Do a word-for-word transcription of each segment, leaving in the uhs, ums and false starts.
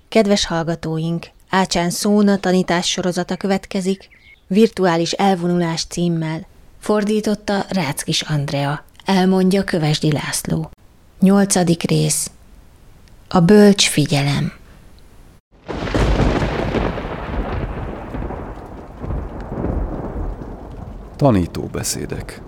Kedves hallgatóink, Ácsán Szóna tanítás sorozata következik, Virtuális elvonulás címmel. Fordította Ráckis Andrea, elmondja Kövesdi László. Nyolcadik rész. A bölcs figyelem. Tanítóbeszédek.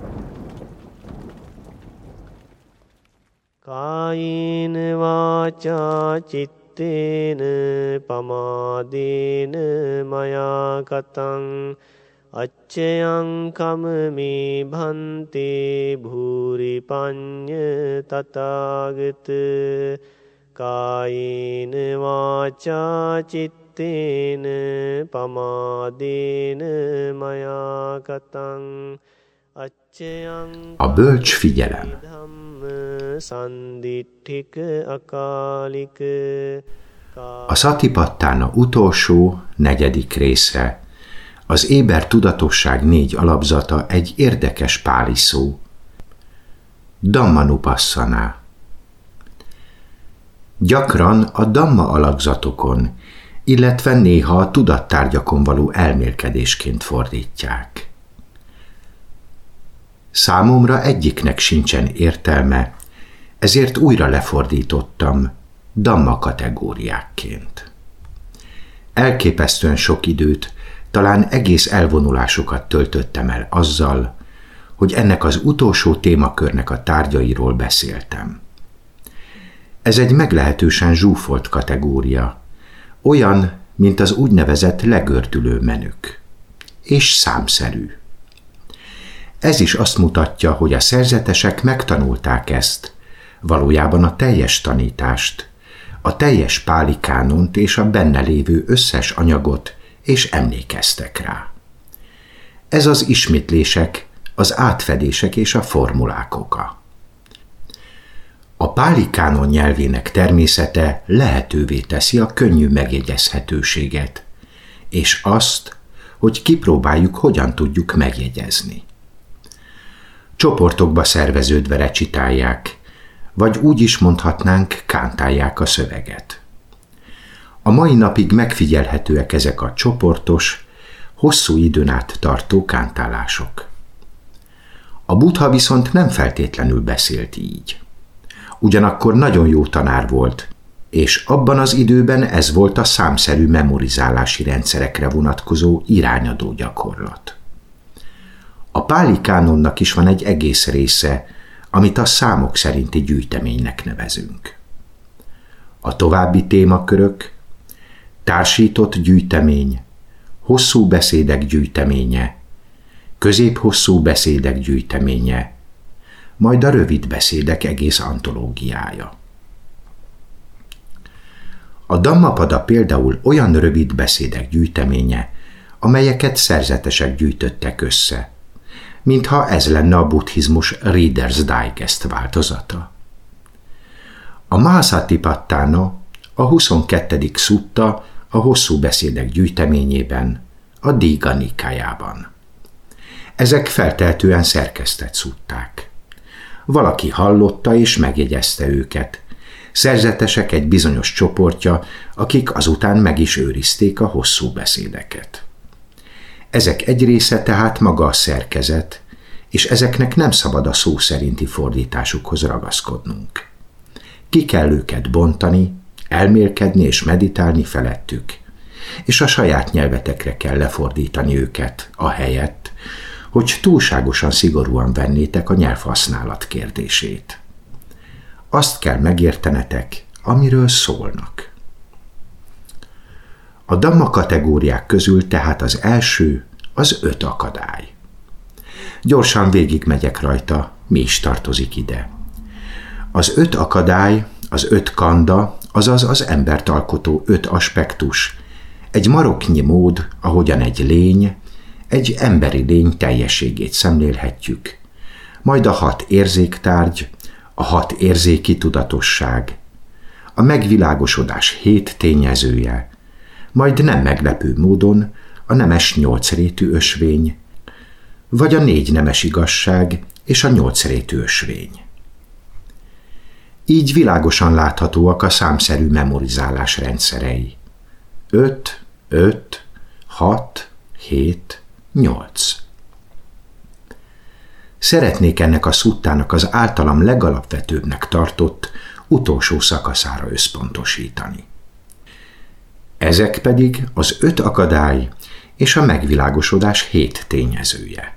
Káyén vácsa cittén pamadén majákatang accsayang kammi bhanti bhuri panya tatagit. Káyén vácsa cittén pamadén majákatang. A bölcs figyelem. A Satipattána utolsó, negyedik része, az éber tudatosság négy alapzata egy érdekes páli szó. Dhammanupasszana. Gyakran a dhamma alakzatokon, illetve néha a tudattárgyakon való elmélkedésként fordítják. Számomra egyiknek sincsen értelme, ezért újra lefordítottam dhamma kategóriákként. Elképesztően sok időt, talán egész elvonulásokat töltöttem el azzal, hogy ennek az utolsó témakörnek a tárgyairól beszéltem. Ez egy meglehetősen zsúfolt kategória, olyan, mint az úgynevezett legördülő menük, és számszerű. Ez is azt mutatja, hogy a szerzetesek megtanulták ezt, valójában a teljes tanítást, a teljes páli kánont és a benne lévő összes anyagot, és emlékeztek rá. Ez az ismétlések, az átfedések és a formulák oka. A páli kánon nyelvének természete lehetővé teszi a könnyű megjegyezhetőséget, és azt, hogy kipróbáljuk, hogyan tudjuk megjegyezni. Csoportokba szerveződve recitálják, vagy úgy is mondhatnánk, kántálják a szöveget. A mai napig megfigyelhetőek ezek a csoportos, hosszú időn át tartó kántálások. A Buddha viszont nem feltétlenül beszélt így. Ugyanakkor nagyon jó tanár volt, és abban az időben ez volt a számszerű memorizálási rendszerekre vonatkozó irányadó gyakorlat. A páli kánonnak is van egy egész része, amit a számok szerinti gyűjteménynek nevezünk. A további témakörök: társított gyűjtemény, hosszú beszédek gyűjteménye, középhosszú beszédek gyűjteménye, majd a rövid beszédek egész antológiája. A Dhammapada például olyan rövid beszédek gyűjteménye, amelyeket szerzetesek gyűjtöttek össze, mintha ez lenne a buddhizmus Reader's Digest változata. A Mahasatipattána, a huszonkettedik szutta a hosszú beszédek gyűjteményében, a Digha Nikájában. Ezek feltehetően szerkesztett szutták. Valaki hallotta és megjegyezte őket. Szerzetesek egy bizonyos csoportja, akik azután meg is őrizték a hosszú beszédeket. Ezek egy része tehát maga a szerkezet, és ezeknek nem szabad a szó szerinti fordításukhoz ragaszkodnunk. Ki kell őket bontani, elmélkedni és meditálni felettük, és a saját nyelvetekre kell lefordítani őket, ahelyett, hogy túlságosan szigorúan vennétek a nyelvhasználat kérdését. Azt kell megértenetek, amiről szólnak. A dhamma kategóriák közül tehát az első az öt akadály. Gyorsan végigmegyek rajta, mi is tartozik ide. Az öt akadály, az öt kanda, azaz az embert alkotó öt aspektus, egy maroknyi mód, ahogyan egy lény, egy emberi lény teljességét szemlélhetjük, majd a hat érzéktárgy, a hat érzéki tudatosság, a megvilágosodás hét tényezője, majd nem meglepő módon a nemes nyolcrétű ösvény, vagy a négy nemes igazság és a nyolcrétű ösvény. Így világosan láthatóak a számszerű memorizálás rendszerei. öt, öt, hat, hét, nyolc. Szeretnék ennek a szuttának az általam legalapvetőbbnek tartott utolsó szakaszára összpontosítani. Ezek pedig az öt akadály és a megvilágosodás hét tényezője.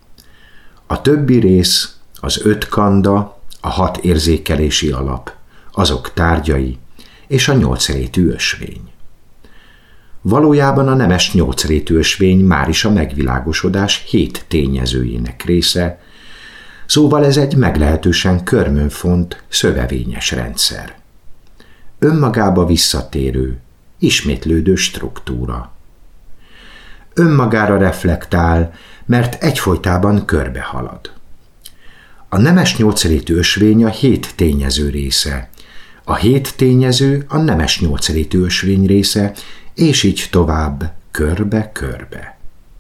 A többi rész, az öt kanda, a hat érzékelési alap, azok tárgyai és a nyolcrétű ösvény. Valójában a nemes nyolcrétű ösvény máris a megvilágosodás hét tényezőjének része, szóval ez egy meglehetősen körmönfont, szövevényes rendszer. Önmagába visszatérő, ismétlődő struktúra. Önmagára reflektál, mert egyfolytában körbehalad. A nemes nyolcrétű ösvény a hét tényező része, a hét tényező a nemes nyolcrétű ösvény része, és így tovább, körbe-körbe.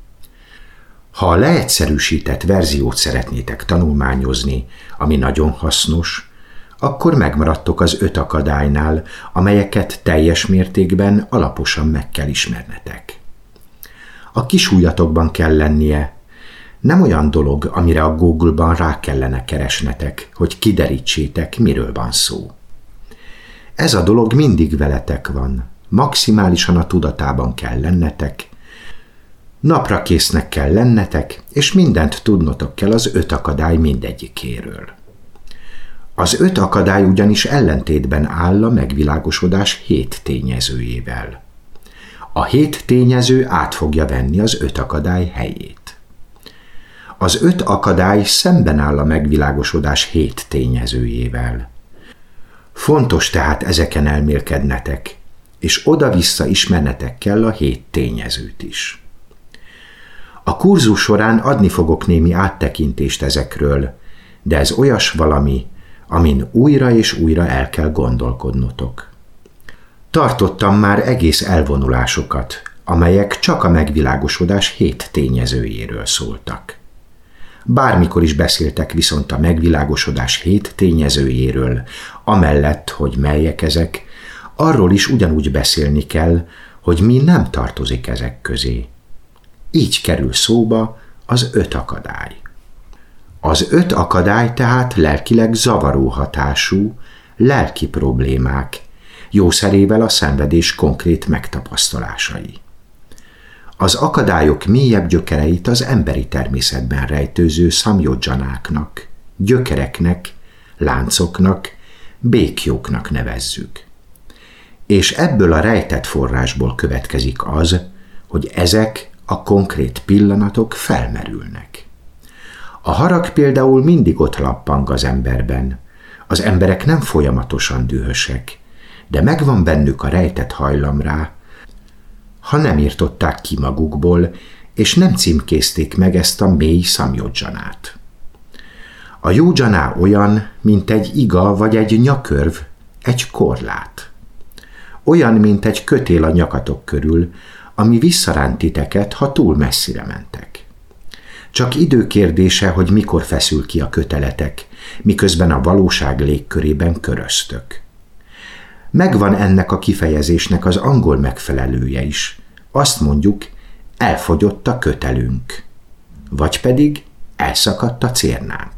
Ha a leegyszerűsített verziót szeretnétek tanulmányozni, ami nagyon hasznos, akkor megmaradtok az öt akadálynál, amelyeket teljes mértékben alaposan meg kell ismernetek. A kisujjatokban kell lennie, nem olyan dolog, amire a Google-ban rá kellene keresnetek, hogy kiderítsétek, miről van szó. Ez a dolog mindig veletek van, maximálisan a tudatában kell lennetek, napra késznek kell lennetek, és mindent tudnotok kell az öt akadály mindegyikéről. Az öt akadály ugyanis ellentétben áll a megvilágosodás hét tényezőjével. A hét tényező át fogja venni az öt akadály helyét. Az öt akadály szemben áll a megvilágosodás hét tényezőjével. Fontos tehát ezeken elmélkednetek, és oda-vissza ismernetek kell a hét tényezőt is. A kurzus során adni fogok némi áttekintést ezekről, de ez olyas valami, amin újra és újra el kell gondolkodnotok. Tartottam már egész elvonulásokat, amelyek csak a megvilágosodás hét tényezőjéről szóltak. Bármikor is beszéltek viszont a megvilágosodás hét tényezőjéről, amellett, hogy melyek ezek, arról is ugyanúgy beszélni kell, hogy mi nem tartozik ezek közé. Így kerül szóba az öt akadály. Az öt akadály tehát lelkileg zavaró hatású, lelki problémák, jószerével a szenvedés konkrét megtapasztalásai. Az akadályok mélyebb gyökereit az emberi természetben rejtőző szamjodzsanáknak, gyökereknek, láncoknak, békjóknak nevezzük. És ebből a rejtett forrásból következik az, hogy ezek a konkrét pillanatok felmerülnek. A harag például mindig ott lappang az emberben. Az emberek nem folyamatosan dühösek, de megvan bennük a rejtett hajlam rá, ha nem írtották ki magukból, és nem címkézték meg ezt a mély szamjodzsanát. A jódzsaná olyan, mint egy iga vagy egy nyakörv, egy korlát. Olyan, mint egy kötél a nyakatok körül, ami visszaránt titeket, ha túl messzire mentek. Csak időkérdése, hogy mikor feszül ki a köteletek, miközben a valóság légkörében köröztök. Megvan ennek a kifejezésnek az angol megfelelője is. Azt mondjuk, elfogyott a kötelünk, vagy pedig elszakadt a cérnánk.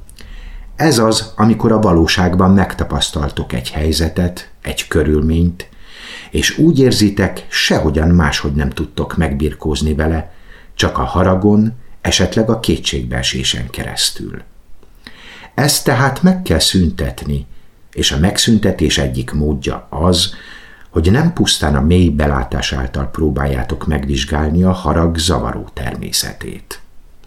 Ez az, amikor a valóságban megtapasztaltok egy helyzetet, egy körülményt, és úgy érzitek, sehogyan máshogy nem tudtok megbirkózni vele, csak a haragon, esetleg a kétségbeesésen keresztül. Ezt tehát meg kell szüntetni, és a megszüntetés egyik módja az, hogy nem pusztán a mély belátás által próbáljátok megvizsgálni a harag zavaró természetét.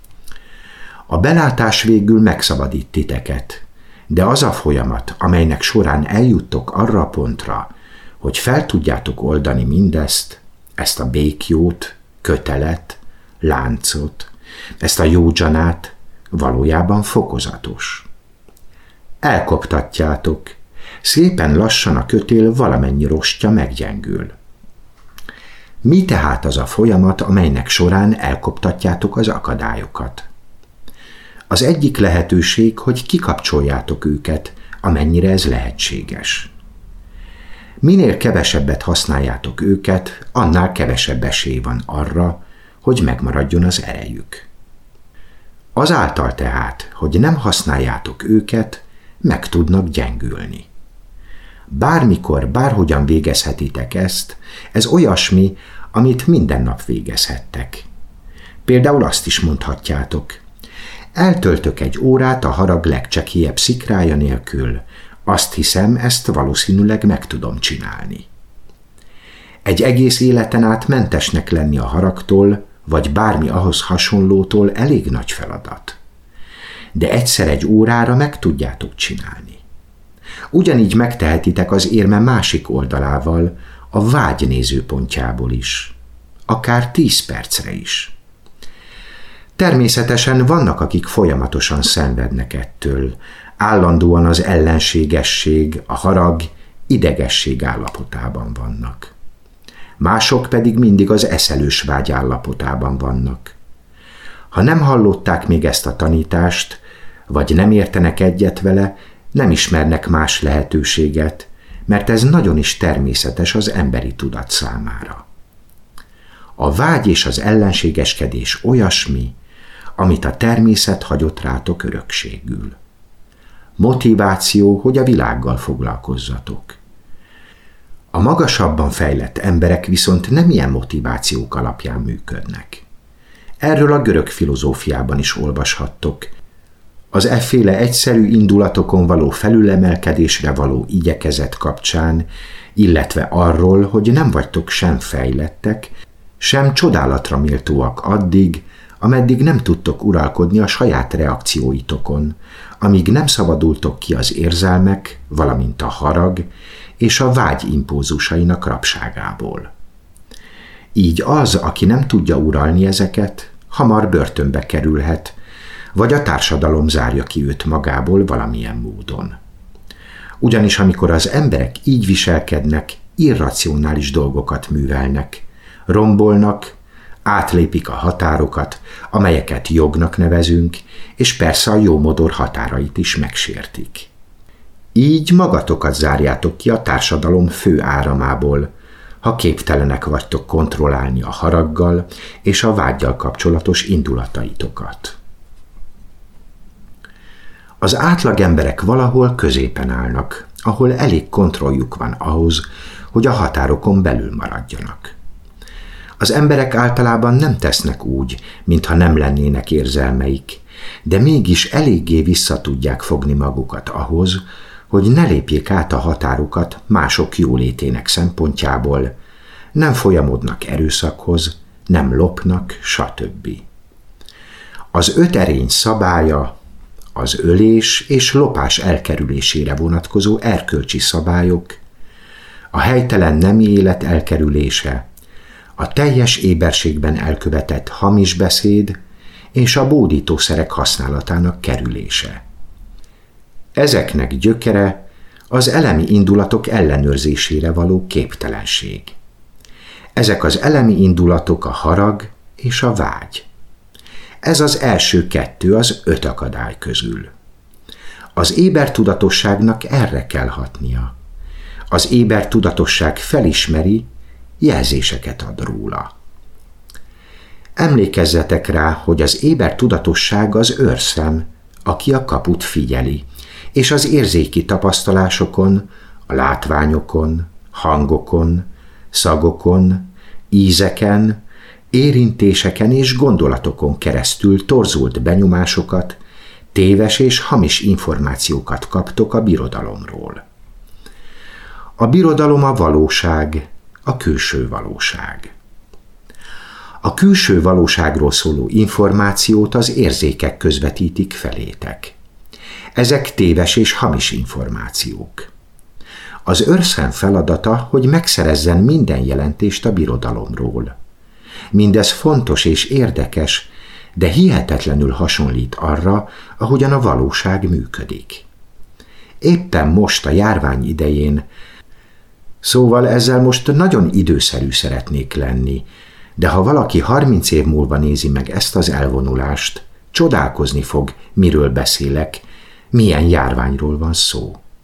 A belátás végül megszabadít titeket, de az a folyamat, amelynek során eljuttok arra a pontra, hogy fel tudjátok oldani mindezt, ezt a békjót, kötelet, láncot, ezt a jódzsanát, valójában fokozatos. Elkoptatjátok, szépen lassan a kötél valamennyi rostja meggyengül. Mi tehát az a folyamat, amelynek során elkoptatjátok az akadályokat? Az egyik lehetőség, hogy kikapcsoljátok őket, amennyire ez lehetséges. Minél kevesebbet használjátok őket, annál kevesebb esély van arra, hogy megmaradjon az erejük. Azáltal tehát, hogy nem használjátok őket, meg tudnak gyengülni. Bármikor, bárhogyan végezhetitek ezt, ez olyasmi, amit minden nap végezhettek. Például azt is mondhatjátok: eltöltök egy órát a harag legcsekélyebb szikrája nélkül, azt hiszem, ezt valószínűleg meg tudom csinálni. Egy egész életen át mentesnek lenni a haragtól, vagy bármi ahhoz hasonlótól elég nagy feladat. De egyszer egy órára meg tudjátok csinálni. Ugyanígy megtehetitek az érme másik oldalával, a vágy nézőpontjából is. Akár tíz percre is. Természetesen vannak, akik folyamatosan szenvednek ettől, állandóan az ellenségesség, a harag, idegesség állapotában vannak. Mások pedig mindig az eszelős vágy állapotában vannak. Ha nem hallották még ezt a tanítást, vagy nem értenek egyet vele, nem ismernek más lehetőséget, mert ez nagyon is természetes az emberi tudat számára. A vágy és az ellenségeskedés olyasmi, amit a természet hagyott rátok örökségül. Motiváció, hogy a világgal foglalkozzatok. A magasabban fejlett emberek viszont nem ilyen motivációk alapján működnek. Erről a görög filozófiában is olvashattok. Az efféle egyszerű indulatokon való felülemelkedésre való igyekezet kapcsán, illetve arról, hogy nem vagytok sem fejlettek, sem csodálatra méltóak addig, ameddig nem tudtok uralkodni a saját reakcióitokon, amíg nem szabadultok ki az érzelmek, valamint a harag és a vágy impulzusainak rabságából. Így az, aki nem tudja uralni ezeket, hamar börtönbe kerülhet, vagy a társadalom zárja ki őt magából valamilyen módon. Ugyanis amikor az emberek így viselkednek, irracionális dolgokat művelnek, rombolnak, átlépik a határokat, amelyeket jognak nevezünk, és persze a jómodor határait is megsértik. Így magatokat zárjátok ki a társadalom fő áramából, ha képtelenek vagytok kontrollálni a haraggal és a vággyal kapcsolatos indulataitokat. Az átlag emberek valahol középen állnak, ahol elég kontrolljuk van ahhoz, hogy a határokon belül maradjanak. Az emberek általában nem tesznek úgy, mintha nem lennének érzelmeik, de mégis eléggé vissza tudják fogni magukat ahhoz, hogy ne lépjék át a határokat mások jólétének szempontjából, nem folyamodnak erőszakhoz, nem lopnak, stb. Az öt erény szabálya, az ölés és lopás elkerülésére vonatkozó erkölcsi szabályok, a helytelen nemi élet elkerülése, a teljes éberségben elkövetett hamis beszéd és a bódítószerek használatának kerülése. Ezeknek gyökere az elemi indulatok ellenőrzésére való képtelenség. Ezek az elemi indulatok a harag és a vágy. Ez az első kettő az öt akadály közül. Az éber tudatosságnak erre kell hatnia. Az éber tudatosság felismeri, jelzéseket ad róla. Emlékezzetek rá, hogy az éber tudatosság az őrszem, aki a kaput figyeli, és az érzéki tapasztalásokon, a látványokon, hangokon, szagokon, ízeken, érintéseken és gondolatokon keresztül torzult benyomásokat, téves és hamis információkat kaptok a birodalomról. A birodalom a valóság, a külső valóság. A külső valóságról szóló információt az érzékek közvetítik felétek. Ezek téves és hamis információk. Az őrszem feladata, hogy megszerezzen minden jelentést a birodalomról. Mindez fontos és érdekes, de hihetetlenül hasonlít arra, ahogyan a valóság működik. Éppen most a járvány idején, szóval ezzel most nagyon időszerű szeretnék lenni, de ha valaki harminc év múlva nézi meg ezt az elvonulást, csodálkozni fog, miről beszélek, milyen járványról van szó.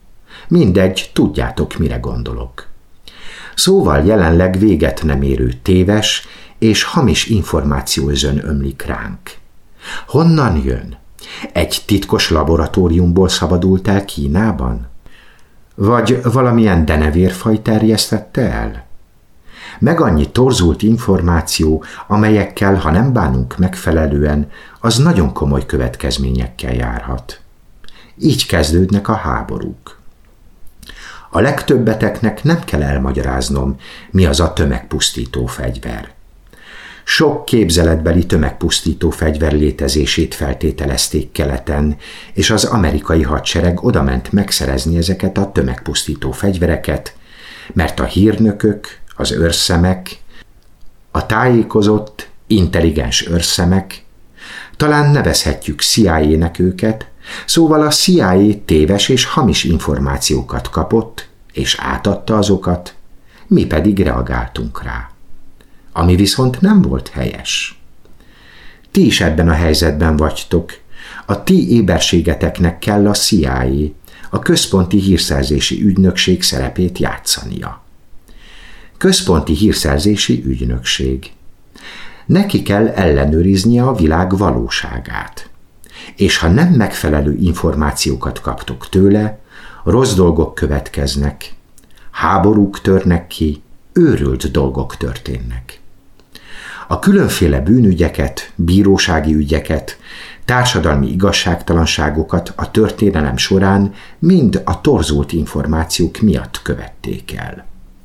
Mindegy, tudjátok, mire gondolok. Szóval jelenleg véget nem érő téves és hamis információzön ömlik ránk. Honnan jön? Egy titkos laboratóriumból szabadult el Kínában? Vagy valamilyen denevérfaj terjesztette el? Meg annyi torzult információ, amelyekkel, ha nem bánunk megfelelően, az nagyon komoly következményekkel járhat. Így kezdődnek a háborúk. A legtöbbeteknek nem kell elmagyaráznom, mi az a tömegpusztító fegyver. Sok képzeletbeli tömegpusztító fegyver létezését feltételezték keleten, és az amerikai hadsereg odament megszerezni ezeket a tömegpusztító fegyvereket, mert a hírnökök, az őrszemek, a tájékozott, intelligens őrszemek, talán nevezhetjük C I A-nek őket, szóval a C I A téves és hamis információkat kapott, és átadta azokat, mi pedig reagáltunk rá. Ami viszont nem volt helyes. Ti is ebben a helyzetben vagytok. A ti éberségeteknek kell a C I A, a Központi Hírszerzési Ügynökség szerepét játszania. Központi Hírszerzési Ügynökség. Neki kell ellenőriznie a világ valóságát. És ha nem megfelelő információkat kaptok tőle, rossz dolgok következnek, háborúk törnek ki, őrült dolgok történnek. A különféle bűnügyeket, bírósági ügyeket, társadalmi igazságtalanságokat a történelem során mind a torzult információk miatt követték el.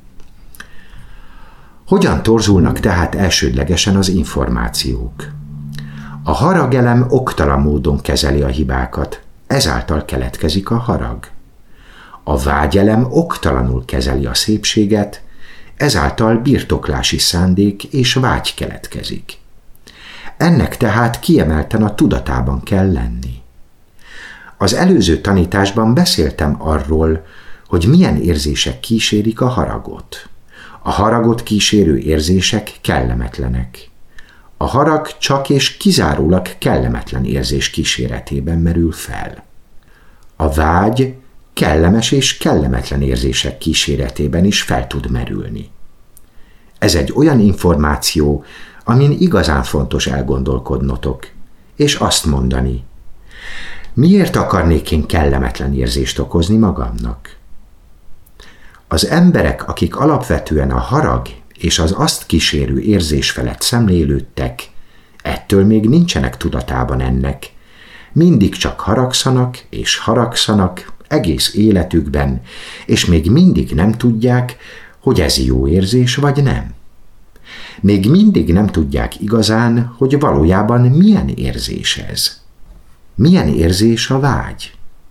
Hogyan torzulnak tehát elsődlegesen az információk? A haragelem oktalan módon kezeli a hibákat, ezáltal keletkezik a harag. A vágyelem oktalanul kezeli a szépséget, ezáltal birtoklási szándék és vágy keletkezik. Ennek tehát kiemelten a tudatában kell lenni. Az előző tanításban beszéltem arról, hogy milyen érzések kísérik a haragot. A haragot kísérő érzések kellemetlenek. A harag csak és kizárólag kellemetlen érzés kíséretében merül fel. A vágy kellemes és kellemetlen érzések kíséretében is fel tud merülni. Ez egy olyan információ, amin igazán fontos elgondolkodnotok, és azt mondani, miért akarnék én kellemetlen érzést okozni magamnak? Az emberek, akik alapvetően a harag és az azt kísérő érzés felett szemlélődtek, ettől még nincsenek tudatában ennek. Mindig csak haragszanak és haragszanak egész életükben, és még mindig nem tudják, hogy ez jó érzés vagy nem. Még mindig nem tudják igazán, hogy valójában milyen érzés ez. Milyen érzés a vágy?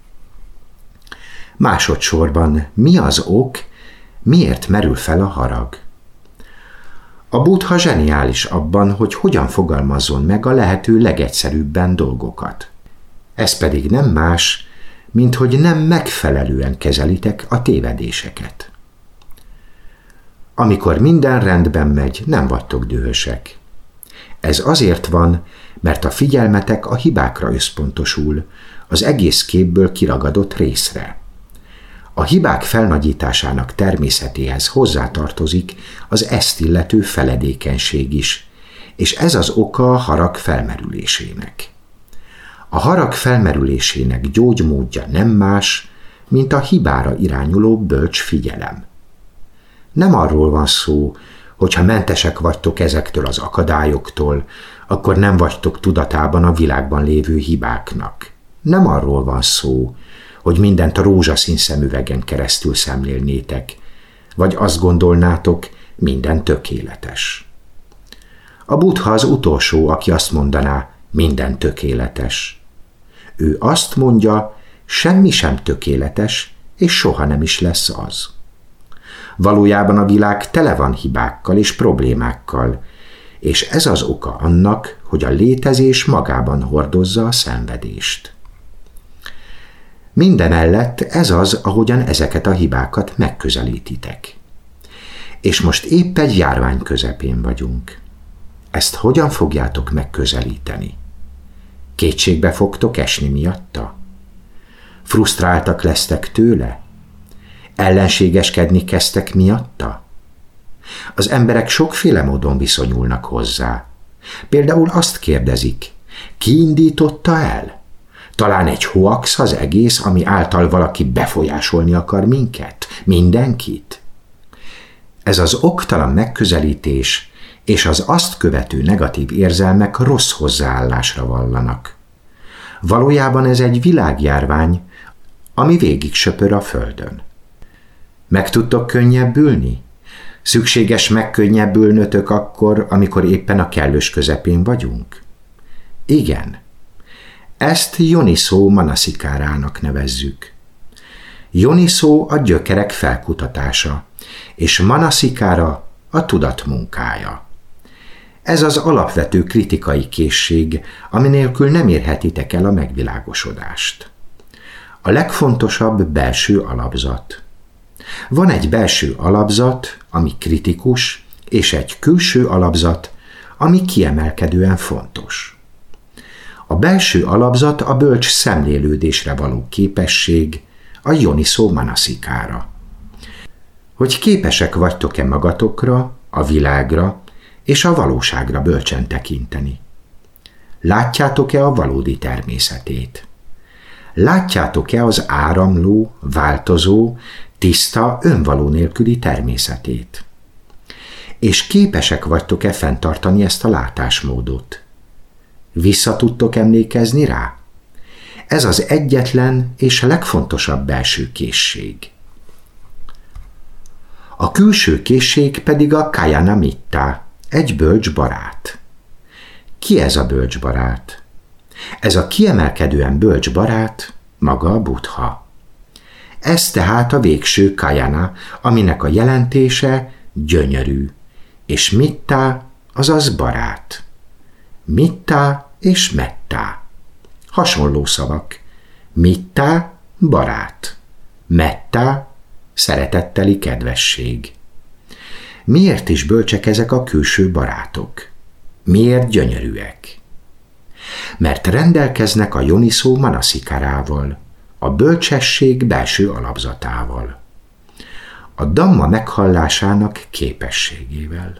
Másodszorban mi az ok, miért merül fel a harag? A Buddha zseniális abban, hogy hogyan fogalmazzon meg a lehető legegyszerűbben dolgokat. Ez pedig nem más, mint hogy nem megfelelően kezelitek a tévedéseket. Amikor minden rendben megy, nem vagytok dühösek. Ez azért van, mert a figyelmetek a hibákra összpontosul, az egész képből kiragadott részre. A hibák felnagyításának természetéhez hozzátartozik az ezt illető feledékenység is, és ez az oka a harag felmerülésének. A harag felmerülésének gyógymódja nem más, mint a hibára irányuló bölcs figyelem. Nem arról van szó, hogy ha mentesek vagytok ezektől az akadályoktól, akkor nem vagytok tudatában a világban lévő hibáknak. Nem arról van szó, hogy mindent a rózsaszín szemüvegen keresztül szemlélnétek, vagy azt gondolnátok, minden tökéletes. A Buddha az utolsó, aki azt mondaná, minden tökéletes. Ő azt mondja, semmi sem tökéletes, és soha nem is lesz az. Valójában a világ tele van hibákkal és problémákkal, és ez az oka annak, hogy a létezés magában hordozza a szenvedést. Mindemellett ez az, ahogyan ezeket a hibákat megközelítitek. És most épp egy járvány közepén vagyunk. Ezt hogyan fogjátok megközelíteni? Kétségbe fogtok esni miatta? Frusztráltak lesztek tőle? Ellenségeskedni kezdtek miatta? Az emberek sokféle módon viszonyulnak hozzá. Például azt kérdezik, ki indította el? Talán egy hoax az egész, ami által valaki befolyásolni akar minket, mindenkit? Ez az oktalan megközelítés és az azt követő negatív érzelmek rossz hozzáállásra vallanak. Valójában ez egy világjárvány, ami végig söpör a földön. Meg tudtok könnyebbülni? Szükséges megkönnyebbülnötök akkor, amikor éppen a kellős közepén vagyunk? Igen. Ezt Joniszó manaszikárának nevezzük. Joniszó a gyökerek felkutatása, és manaszikára a tudat munkája. Ez az alapvető kritikai készség, ami nélkül nem érhetitek el a megvilágosodást. A legfontosabb belső alapzat. Van egy belső alapzat, ami kritikus, és egy külső alapzat, ami kiemelkedően fontos. A belső alapzat a bölcs szemlélődésre való képesség, a Joniszó manaszikára. Hogy képesek vagytok-e magatokra, a világra és a valóságra bölcsen tekinteni. Látjátok-e a valódi természetét? Látjátok-e az áramló, változó, tiszta, önvaló nélküli természetét? És képesek vagytok-e fenntartani ezt a látásmódot? Vissza tudtok emlékezni rá? Ez az egyetlen és legfontosabb belső készség. A külső készség pedig a Kayana Mitta, egy bölcs barát. Ki ez a bölcs barát? Ez a kiemelkedően bölcs barát maga a Buddha. Ez tehát a végső Kayana, aminek a jelentése gyönyörű, és Mitta, azaz barát. Mitta és Metta. Hasonló szavak. Mitta, barát. Metta, szeretetteli kedvesség. Miért is bölcsek ezek a külső barátok? Miért gyönyörűek? Mert rendelkeznek a Joniszó manaszikarával, a bölcsesség belső alapzatával, a Dhamma meghallásának képességével.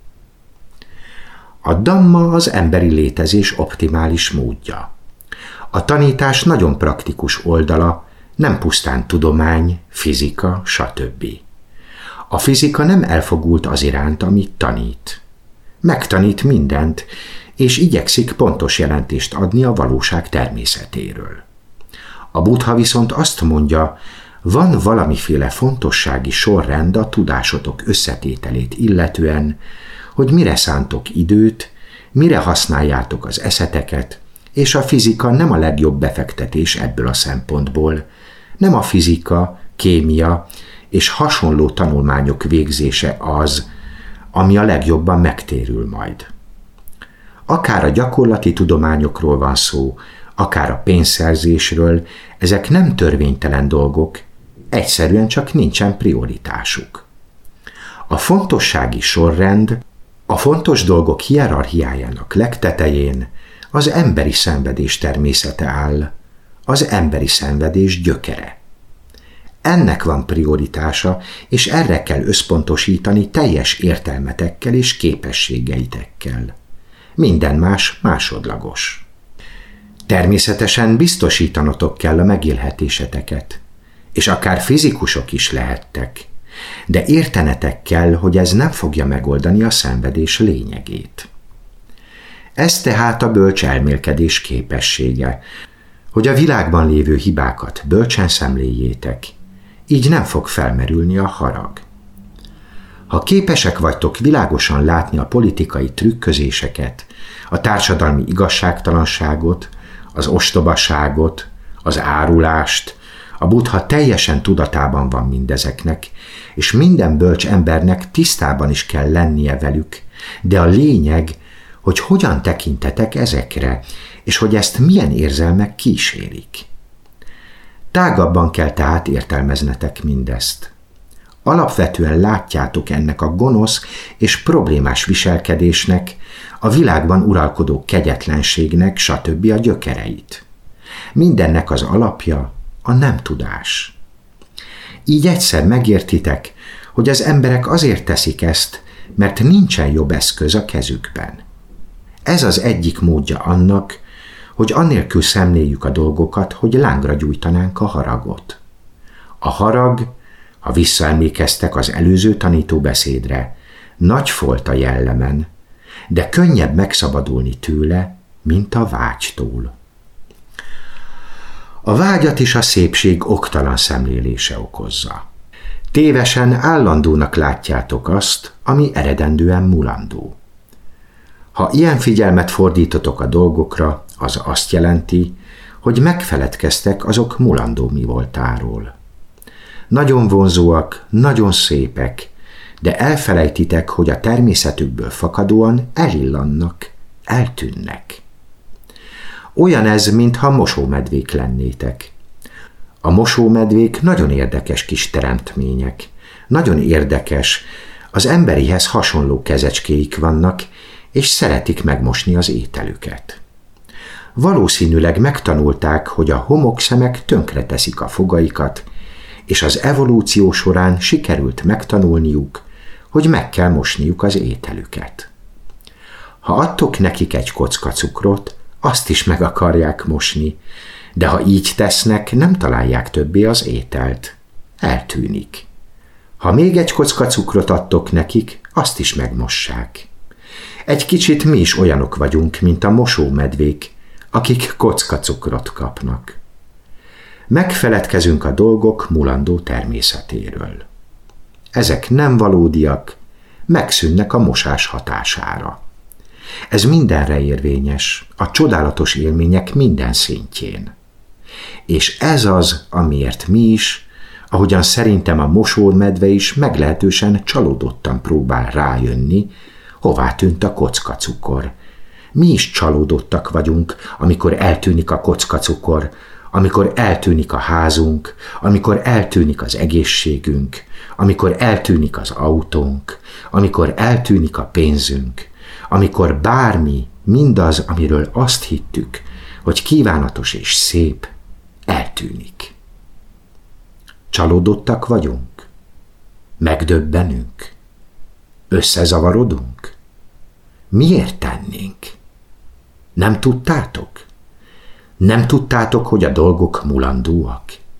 A Dhamma az emberi létezés optimális módja. A tanítás nagyon praktikus oldala, nem pusztán tudomány, fizika, stb. A fizika nem elfogult az iránt, amit tanít. Megtanít mindent, és igyekszik pontos jelentést adni a valóság természetéről. A Buddha viszont azt mondja, van valamiféle fontossági sorrend a tudásotok összetételét illetően, hogy mire szántok időt, mire használjátok az eszeteket, és a fizika nem a legjobb befektetés ebből a szempontból. Nem a fizika, kémia és hasonló tanulmányok végzése az, ami a legjobban megtérül majd. Akár a gyakorlati tudományokról van szó, akár a pénzszerzésről, ezek nem törvénytelen dolgok, egyszerűen csak nincsen prioritásuk. A fontossági sorrend a fontos dolgok hierarchiájának legtetején az emberi szenvedés természete áll, az emberi szenvedés gyökere. Ennek van prioritása, és erre kell összpontosítani teljes értelmetekkel és képességeitekkel. Minden más másodlagos. Természetesen biztosítanotok kell a megélhetéseteket, és akár fizikusok is lehettek, de értenetek kell, hogy ez nem fogja megoldani a szenvedés lényegét. Ez tehát a bölcs elmélkedés képessége, hogy a világban lévő hibákat bölcsen szemléljétek, így nem fog felmerülni a harag. Ha képesek vagytok világosan látni a politikai trükközéseket, a társadalmi igazságtalanságot, az ostobaságot, az árulást, a Buddha teljesen tudatában van mindezeknek, és minden bölcs embernek tisztában is kell lennie velük, de a lényeg, hogy hogyan tekintetek ezekre, és hogy ezt milyen érzelmek kísérik. Tágabban kell tehát értelmeznetek mindezt. Alapvetően látjátok ennek a gonosz és problémás viselkedésnek, a világban uralkodó kegyetlenségnek, stb. A gyökereit. Mindennek az alapja a nem tudás. Így egyszer megértitek, hogy az emberek azért teszik ezt, mert nincsen jobb eszköz a kezükben. Ez az egyik módja annak, hogy annélkül szemléljük a dolgokat, hogy lángra gyújtanánk a haragot. A harag, ha visszaemlékeztek az előző tanítóbeszédre, nagy folt a jellemen, de könnyebb megszabadulni tőle, mint a vágytól. A vágyat is a szépség oktalan szemlélése okozza. Tévesen állandónak látjátok azt, ami eredendően mulandó. Ha ilyen figyelmet fordítotok a dolgokra, az azt jelenti, hogy megfeledkeztek azok mulandó mi voltáról. Nagyon vonzóak, nagyon szépek, de elfelejtitek, hogy a természetükből fakadóan elillannak, eltűnnek. Olyan ez, mintha mosómedvék lennétek. A mosómedvék nagyon érdekes kis teremtmények. Nagyon érdekes, az emberihez hasonló kezecskéik vannak, és szeretik megmosni az ételüket. Valószínűleg megtanulták, hogy a homokszemek tönkreteszik a fogaikat, és az evolúció során sikerült megtanulniuk, hogy meg kell mosniuk az ételüket. Ha adtok nekik egy kocka cukrot, azt is meg akarják mosni, de ha így tesznek, nem találják többé az ételt. Eltűnik. Ha még egy kocka cukrot adtok nekik, azt is megmossák. Egy kicsit mi is olyanok vagyunk, mint a mosómedvék, akik kocka cukrot kapnak. Megfeledkezünk a dolgok mulandó természetéről. Ezek nem valódiak, megszűnnek a mosás hatására. Ez mindenre érvényes, a csodálatos élmények minden szintjén. És ez az, amiért mi is, ahogyan szerintem a mosómedve is meglehetősen csalódottan próbál rájönni, hová tűnt a kockacukor. Mi is csalódottak vagyunk, amikor eltűnik a kockacukor, amikor eltűnik a házunk, amikor eltűnik az egészségünk, amikor eltűnik az autónk, amikor eltűnik a pénzünk, amikor bármi, mindaz, amiről azt hittük, hogy kívánatos és szép, eltűnik. Csalódottak vagyunk? Megdöbbenünk? Összezavarodunk? Miért tennénk? Nem tudtátok? Nem tudtátok, hogy a dolgok mulandóak?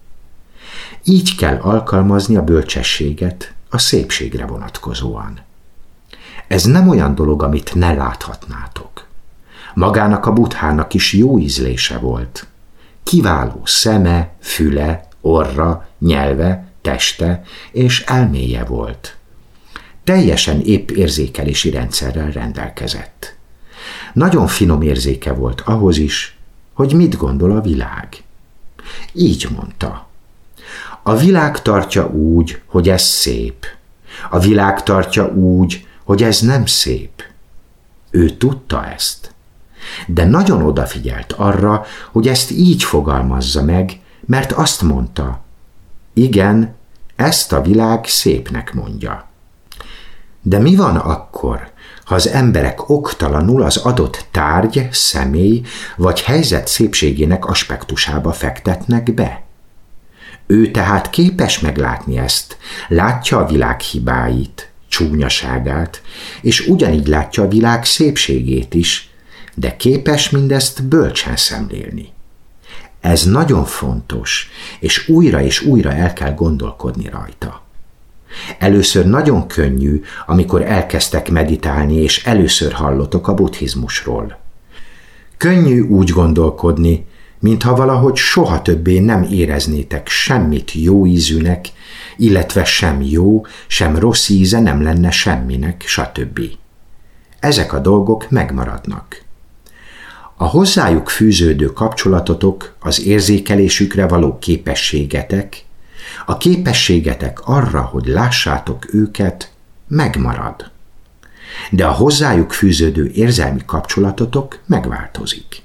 Így kell alkalmazni a bölcsességet a szépségre vonatkozóan. Ez nem olyan dolog, amit ne láthatnátok. Magának a Buddhának is jó ízlése volt. Kiváló szeme, füle, orra, nyelve, teste és elméje volt. Teljesen épp érzékelési rendszerrel rendelkezett. Nagyon finom érzéke volt ahhoz is, hogy mit gondol a világ. Így mondta: a világ tartja úgy, hogy ez szép. A világ tartja úgy, hogy ez nem szép. Ő tudta ezt, de nagyon odafigyelt arra, hogy ezt így fogalmazza meg, mert azt mondta: igen, ezt a világ szépnek mondja. De mi van akkor, ha az emberek oktalanul az adott tárgy, személy vagy helyzet szépségének aspektusába fektetnek be? Ő tehát képes meglátni ezt, látja a világ hibáit, csúnyaságát, és ugyanígy látja a világ szépségét is, de képes mindezt bölcsen szemlélni. Ez nagyon fontos, és újra és újra el kell gondolkodni rajta. Először nagyon könnyű, amikor elkezdtek meditálni, és először hallotok a buddhizmusról. Könnyű úgy gondolkodni, mintha valahogy soha többé nem éreznétek semmit jó ízűnek, illetve sem jó, sem rossz íze nem lenne semminek, stb. Ezek a dolgok megmaradnak. A hozzájuk fűződő kapcsolatotok, az érzékelésükre való képességetek, a képességetek arra, hogy lássátok őket, megmarad. De a hozzájuk fűződő érzelmi kapcsolatotok megváltozik.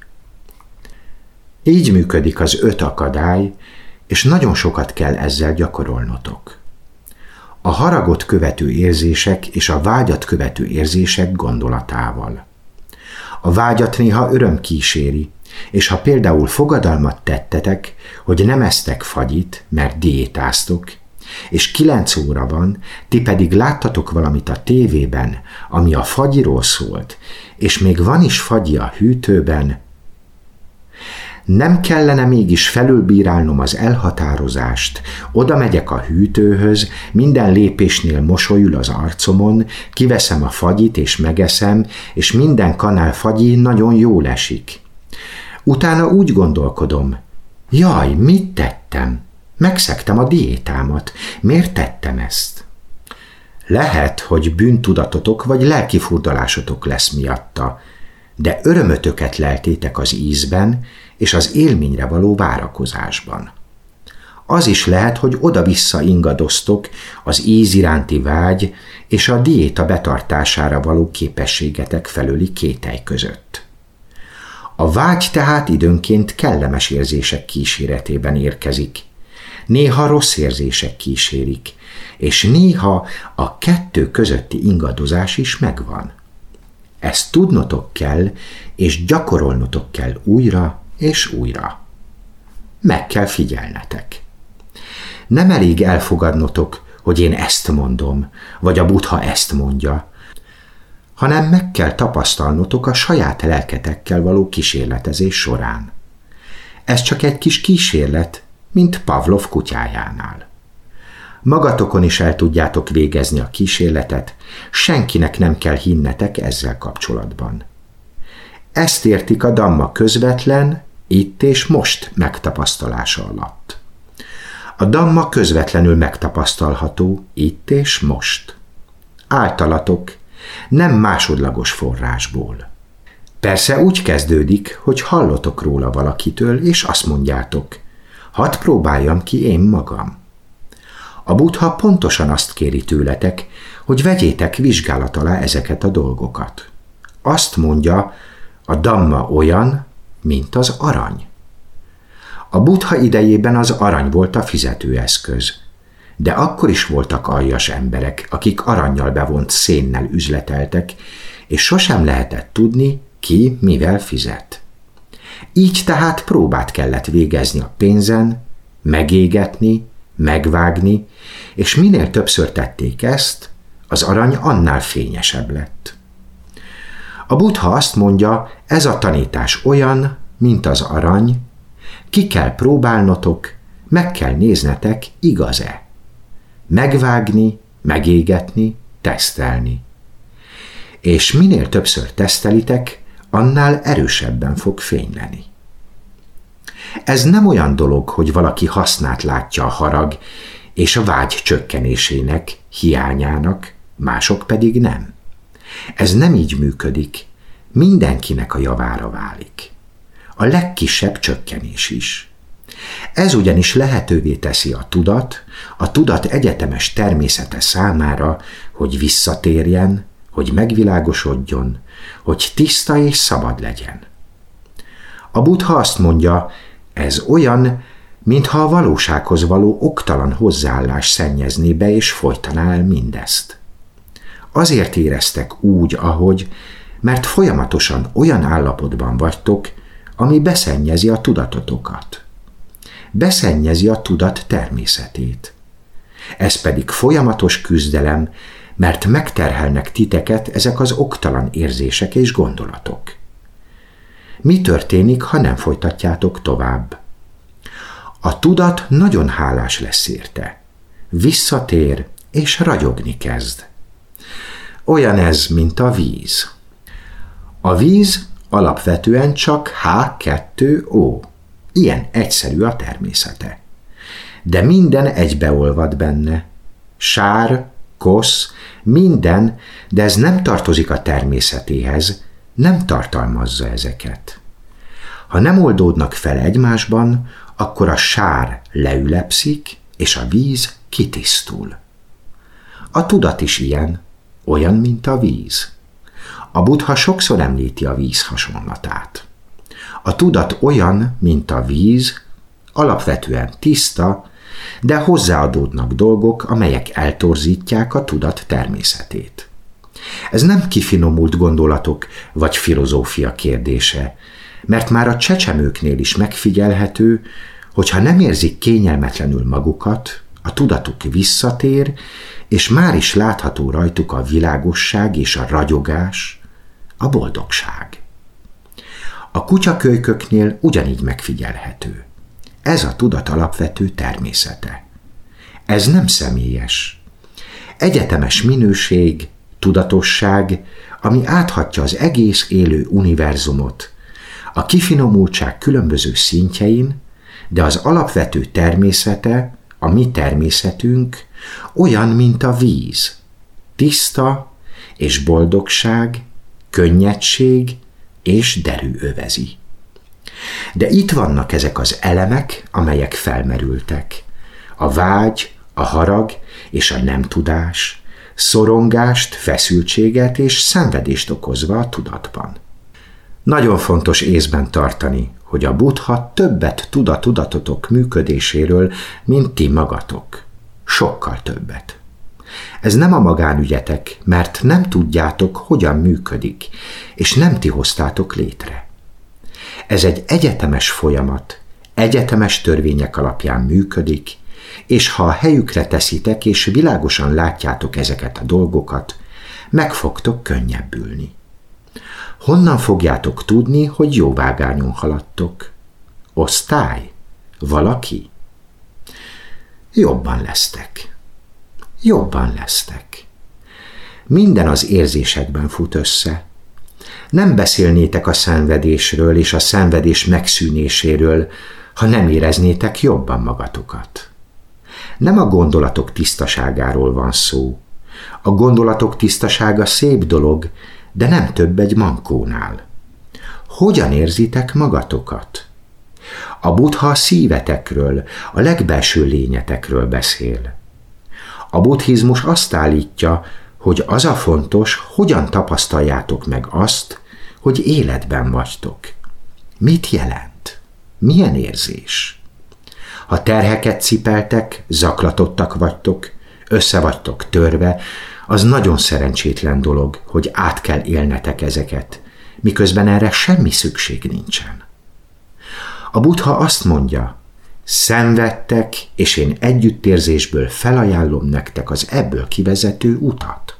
Így működik az öt akadály, és nagyon sokat kell ezzel gyakorolnotok. A haragot követő érzések és a vágyat követő érzések gondolatával. A vágyat néha öröm kíséri, és ha például fogadalmat tettetek, hogy nem esztek fagyit, mert diétáztok, és kilenc óra van, ti pedig láttatok valamit a tévében, ami a fagyiról szólt, és még van is fagyi a hűtőben, nem kellene mégis felülbírálnom az elhatározást, oda megyek a hűtőhöz, minden lépésnél mosolyul az arcomon, kiveszem a fagyit és megeszem, és minden kanál fagyi nagyon jól esik. Utána úgy gondolkodom, jaj, mit tettem? Megszegtem a diétámat. Miért tettem ezt? Lehet, hogy bűntudatotok vagy lelkifurdalásotok lesz miatta, de örömötöket leltétek az ízben és az élményre való várakozásban. Az is lehet, hogy oda-vissza ingadoztok az íz iránti vágy és a diéta betartására való képességetek felőli kételj között. A vágy tehát időnként kellemes érzések kíséretében érkezik, néha rossz érzések kísérik, és néha a kettő közötti ingadozás is megvan. Ezt tudnotok kell, és gyakorolnotok kell újra és újra. Meg kell figyelnetek. Nem elég elfogadnotok, hogy én ezt mondom, vagy a Buddha ezt mondja, hanem meg kell tapasztalnotok a saját lelketekkel való kísérletezés során. Ez csak egy kis kísérlet, mint Pavlov kutyájánál. Magatokon is el tudjátok végezni a kísérletet, senkinek nem kell hinnetek ezzel kapcsolatban. Ezt értik a Dhamma közvetlen, itt és most megtapasztalása alatt. A Dhamma közvetlenül megtapasztalható itt és most. Általatok, nem másodlagos forrásból. Persze úgy kezdődik, hogy hallotok róla valakitől, és azt mondjátok, hadd próbáljam ki én magam. A Buddha pontosan azt kéri tőletek, hogy vegyétek vizsgálat alá ezeket a dolgokat. Azt mondja, a Dhamma olyan, mint az arany. A Buddha idejében az arany volt a fizetőeszköz, de akkor is voltak aljas emberek, akik arannyal bevont szénnel üzleteltek, és sosem lehetett tudni, ki mivel fizet. Így tehát próbát kellett végezni a pénzen, megégetni, megvágni, és minél többször tették ezt, az arany annál fényesebb lett. A Buddha azt mondja, ez a tanítás olyan, mint az arany, ki kell próbálnotok, meg kell néznetek, igaz-e. Megvágni, megégetni, tesztelni. És minél többször tesztelitek, annál erősebben fog fényleni. Ez nem olyan dolog, hogy valaki hasznát látja a harag és a vágy csökkenésének, hiányának, mások pedig nem. Ez nem így működik, mindenkinek a javára válik. A legkisebb csökkenés is. Ez ugyanis lehetővé teszi a tudat, a tudat egyetemes természete számára, hogy visszatérjen, hogy megvilágosodjon, hogy tiszta és szabad legyen. A Buddha azt mondja, ez olyan, mintha a valósághoz való oktalan hozzáállás szennyezné be és folytaná el mindezt. Azért éreztek úgy, ahogy, mert folyamatosan olyan állapotban vagytok, ami beszennyezi a tudatotokat. Beszennyezi a tudat természetét. Ez pedig folyamatos küzdelem, mert megterhelnek titeket ezek az oktalan érzések és gondolatok. Mi történik, ha nem folytatjátok tovább? A tudat nagyon hálás lesz érte. Visszatér és ragyogni kezd. Olyan ez, mint a víz. A víz alapvetően csak há kettő ó. Ilyen egyszerű a természete. De minden egybeolvad benne. Sár, kosz, minden, de ez nem tartozik a természetéhez, nem tartalmazza ezeket. Ha nem oldódnak fel egymásban, akkor a sár leülepszik, és a víz kitisztul. A tudat is ilyen, olyan, mint a víz. A Buddha sokszor említi a víz hasonlatát. A tudat olyan, mint a víz, alapvetően tiszta, de hozzáadódnak dolgok, amelyek eltorzítják a tudat természetét. Ez nem kifinomult gondolatok vagy filozófia kérdése, mert már a csecsemőknél is megfigyelhető, hogy ha nem érzik kényelmetlenül magukat, a tudatuk visszatér, és már is látható rajtuk a világosság és a ragyogás, a boldogság. A kutyakölyköknél ugyanígy megfigyelhető. Ez a tudat alapvető természete. Ez nem személyes. Egyetemes minőség, tudatosság, ami áthatja az egész élő univerzumot, a kifinomultság különböző szintjein, de az alapvető természete, a mi természetünk olyan, mint a víz. Tiszta és boldogság, könnyedség és derű övezi. De itt vannak ezek az elemek, amelyek felmerültek. A vágy, a harag és a nem tudás, szorongást, feszültséget és szenvedést okozva a tudatban. Nagyon fontos észben tartani, hogy a Buddha többet tud a tudatotok működéséről, mint ti magatok. Sokkal többet. Ez nem a magánügyetek, mert nem tudjátok, hogyan működik, és nem ti hoztátok létre. Ez egy egyetemes folyamat, egyetemes törvények alapján működik, és ha a helyükre teszitek, és világosan látjátok ezeket a dolgokat, meg fogtok könnyebbülni. Honnan fogjátok tudni, hogy jó vágányon haladtok? Osztály? Valaki? Jobban lesztek. Jobban lesztek. Minden az érzésekben fut össze. Nem beszélnétek a szenvedésről és a szenvedés megszűnéséről, ha nem éreznétek jobban magatokat. Nem a gondolatok tisztaságáról van szó. A gondolatok tisztasága szép dolog, de nem több egy mankónál. Hogyan érzitek magatokat? A Buddha a szívetekről, a legbelső lényetekről beszél. A buddhizmus azt állítja, hogy az a fontos, hogyan tapasztaljátok meg azt, hogy életben vagytok. Mit jelent? Milyen érzés? Ha terheket cipeltek, zaklatottak vagytok, össze vagytok törve, az nagyon szerencsétlen dolog, hogy át kell élnetek ezeket, miközben erre semmi szükség nincsen. A Buddha azt mondja, szenvedtek, és én együttérzésből felajánlom nektek az ebből kivezető utat.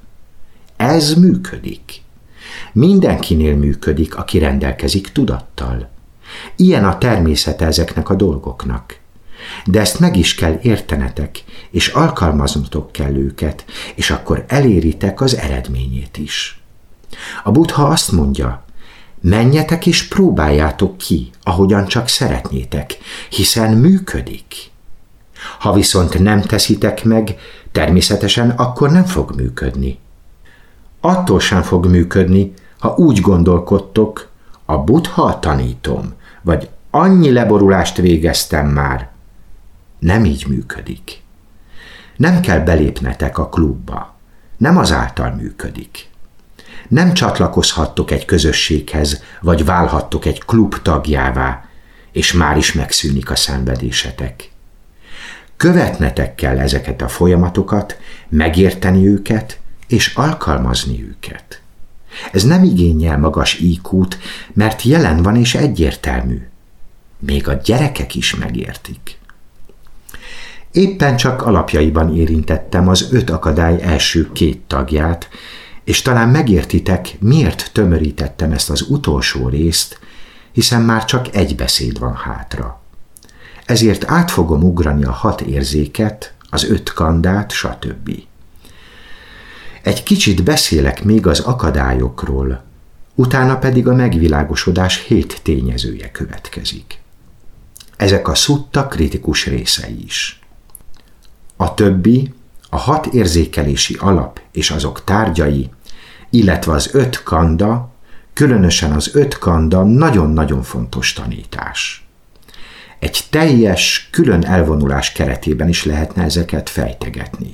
Ez működik. Mindenkinél működik, aki rendelkezik tudattal. Ilyen a természete ezeknek a dolgoknak. De ezt meg is kell értenetek, és alkalmaznotok kell őket, és akkor eléritek az eredményét is. A Buddha azt mondja, menjetek és próbáljátok ki, ahogyan csak szeretnétek, hiszen működik. Ha viszont nem teszitek meg, természetesen akkor nem fog működni. Attól sem fog működni, ha úgy gondolkodtok, a Buddha tanítom, vagy annyi leborulást végeztem már. Nem így működik. Nem kell belépnetek a klubba. Nem azáltal működik. Nem csatlakozhattok egy közösséghez, vagy válhattok egy klub tagjává, és már is megszűnik a szenvedésetek. Követnetek kell ezeket a folyamatokat, megérteni őket, és alkalmazni őket. Ez nem igényel magas í kút, mert jelen van és egyértelmű. Még a gyerekek is megértik. Éppen csak alapjaiban érintettem az öt akadály első két tagját, és talán megértitek, miért tömörítettem ezt az utolsó részt, hiszen már csak egy beszéd van hátra. Ezért át fogom ugrani a hat érzéket, az öt kandát, stb. Egy kicsit beszélek még az akadályokról, utána pedig a megvilágosodás hét tényezője következik. Ezek a szutta kritikus részei is. A többi, a hat érzékelési alap és azok tárgyai, illetve az öt kanda, különösen az öt kanda nagyon-nagyon fontos tanítás. Egy teljes, külön elvonulás keretében is lehetne ezeket fejtegetni.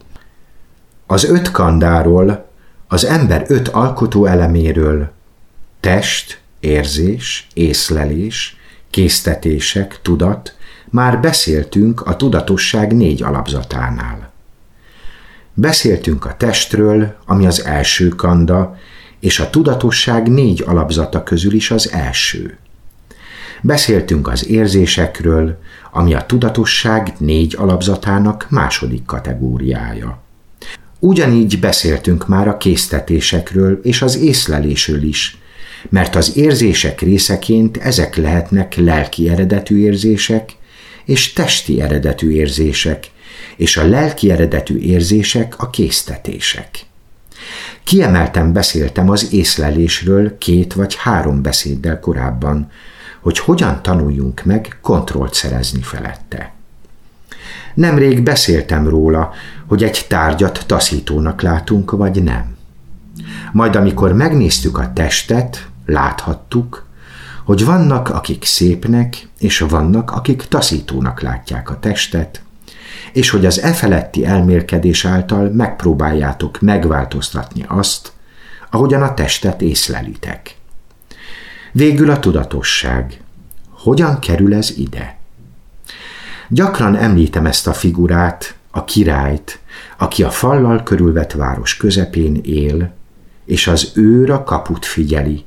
Az öt kandáról, az ember öt alkotó eleméről, test, érzés, észlelés, késztetések, tudat, már beszéltünk a tudatosság négy alapzatánál. Beszéltünk a testről, ami az első kanda, és a tudatosság négy alapzata közül is az első. Beszéltünk az érzésekről, ami a tudatosság négy alapzatának második kategóriája. Ugyanígy beszéltünk már a késztetésekről és az észlelésről is, mert az érzések részeként ezek lehetnek lelki eredetű érzések és testi eredetű érzések, és a lelki eredetű érzések a késztetések. Kiemelten beszéltem az észlelésről két vagy három beszéddel korábban, hogy hogyan tanuljunk meg kontrollt szerezni felette. Nemrég beszéltem róla, hogy egy tárgyat taszítónak látunk, vagy nem. Majd amikor megnéztük a testet, láthattuk, hogy vannak, akik szépnek, és vannak, akik taszítónak látják a testet, és hogy az e feletti elmélkedés által megpróbáljátok megváltoztatni azt, ahogyan a testet észlelitek. Végül a tudatosság. Hogyan kerül ez ide? Gyakran említem ezt a figurát, a királyt, aki a fallal körülvett város közepén él, és az őr a kaput figyeli.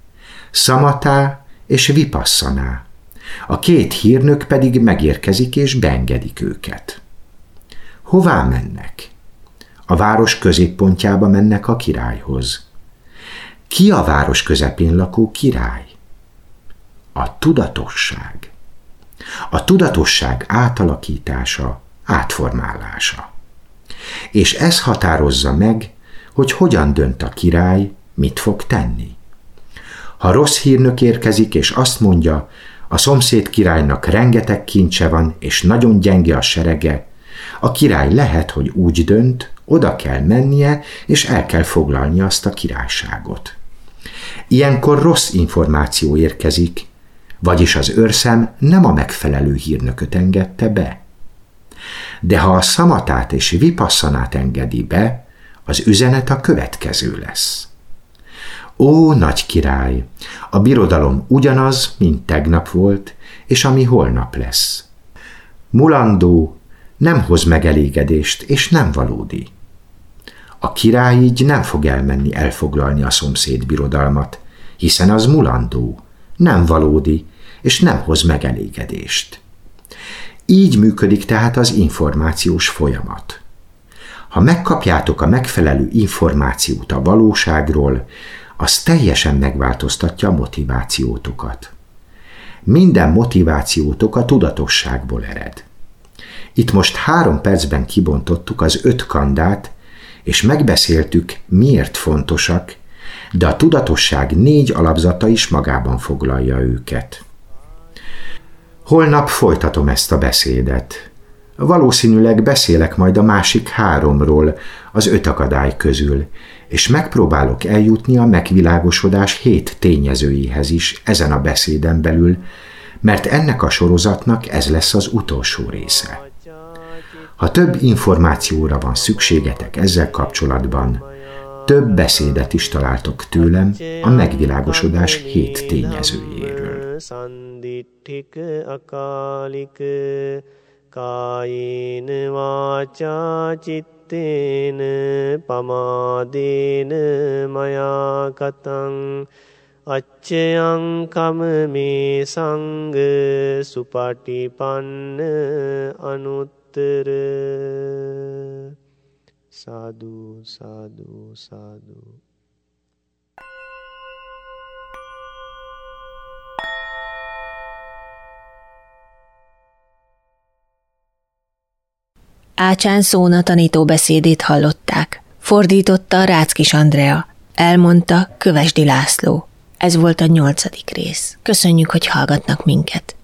Samatá és Vipassaná. A két hírnök pedig megérkezik és beengedik őket. Hová mennek? A város középpontjába mennek a királyhoz. Ki a város közepén lakó király? A tudatosság. A tudatosság átalakítása, átformálása. És ez határozza meg, hogy hogyan dönt a király, mit fog tenni. Ha rossz hírnök érkezik, és azt mondja, a szomszéd királynak rengeteg kincse van, és nagyon gyenge a serege, a király lehet, hogy úgy dönt, oda kell mennie, és el kell foglalni azt a királyságot. Ilyenkor rossz információ érkezik, vagyis az őrszem nem a megfelelő hírnököt engedte be. De ha a Samatát és Vipasszanát engedi be, az üzenet a következő lesz. Ó, nagy király, a birodalom ugyanaz, mint tegnap volt, és ami holnap lesz. Mulandó, nem hoz megelégedést, és nem valódi. A király így nem fog elmenni elfoglalni a szomszéd birodalmat, hiszen az mulandó, nem valódi, és nem hoz megelégedést. Így működik tehát az információs folyamat. Ha megkapjátok a megfelelő információt a valóságról, az teljesen megváltoztatja a motivációtokat. Minden motivációtok a tudatosságból ered. Itt most három percben kibontottuk az öt kandát, és megbeszéltük, miért fontosak, de a tudatosság négy alapzata is magában foglalja őket. Holnap folytatom ezt a beszédet. Valószínűleg beszélek majd a másik háromról, az öt akadály közül, és megpróbálok eljutni a megvilágosodás hét tényezőjéhez is ezen a beszéden belül, mert ennek a sorozatnak ez lesz az utolsó része. Ha több információra van szükségetek ezzel kapcsolatban, több beszédet is találtok tőlem a megvilágosodás hét tényezőjéről. Kāyēn vācā cittēn pamādēn maya kataṃ accayaṃ kamame saṅg supatipann anuttara. Sadhu, sadhu, sadhu. Ácsán Szóna tanító beszédét hallották. Fordította Ráckis Andrea. Elmondta Kövesdi László. Ez volt a nyolcadik rész. Köszönjük, hogy hallgatnak minket.